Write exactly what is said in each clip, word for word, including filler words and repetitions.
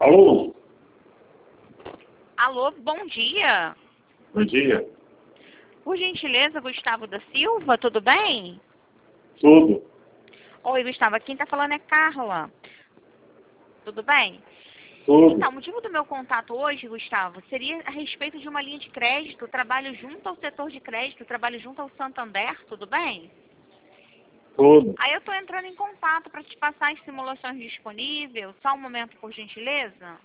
Alô? Alô, bom dia. Bom dia. Por gentileza, Gustavo da Silva, tudo bem? Tudo. Oi, Gustavo, quem está falando é Carla. Tudo bem? Tudo. Então, o motivo do meu contato hoje, Gustavo, seria a respeito de uma linha de crédito. Trabalho junto ao setor de crédito, trabalho junto ao Santander, tudo bem? Tudo. Aí eu estou entrando em contato para te passar as simulações disponíveis. Só um momento, por gentileza.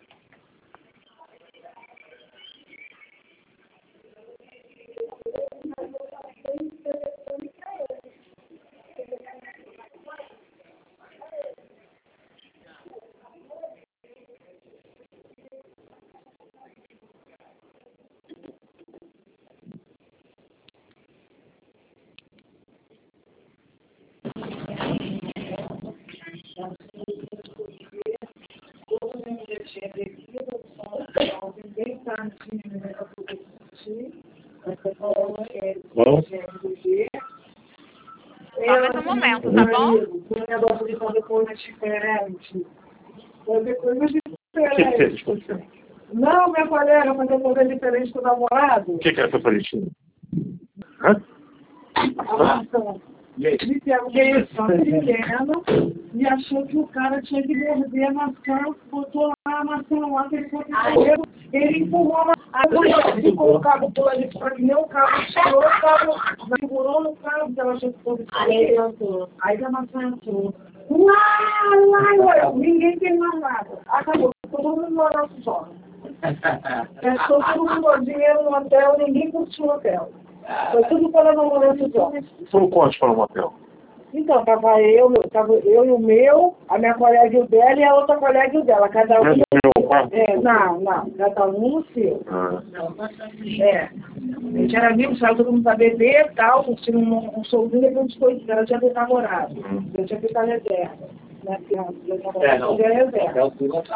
Bom? Só mais um momento, tá bom? Um negócio de fazer coisa diferente. Fazer coisa O que que diferente. fez com você? Não, minha colega, fazer coisa diferente com o namorado. O que que é essa palitinha? Hã? Ah, então, me peguei essa pequena e achou que o cara tinha que morder a maçã, botou lá a maçã lá, ele foi correndo, ele empurrou a maçã, aí ficou o cabo por ali, para que nem o cabo tirou, o cabo segurou no cabo, que ela achou que fosse aí aí a maçã entrou. Lá, lá, lá, ninguém tem mais nada. Acabou, todo mundo morando só. Gastou todo mundo dinheiro no hotel, ninguém curtiu o hotel. Foi tudo para namorando só. Foi um corte para um motel. Então, tava eu, meu, tava eu e o meu, a minha colega e o dela e a outra colega e o dela. Cada um. Não é do meu quarto? É, não, não, cada um no seu. Ah. É. A gente era amigo, saiu todo mundo pra beber e tal, curtindo um, um showzinho, depois a gente foi, ela tinha feito namorado. Eu tinha feito a reserva. Né? Porque a É, não. reserva.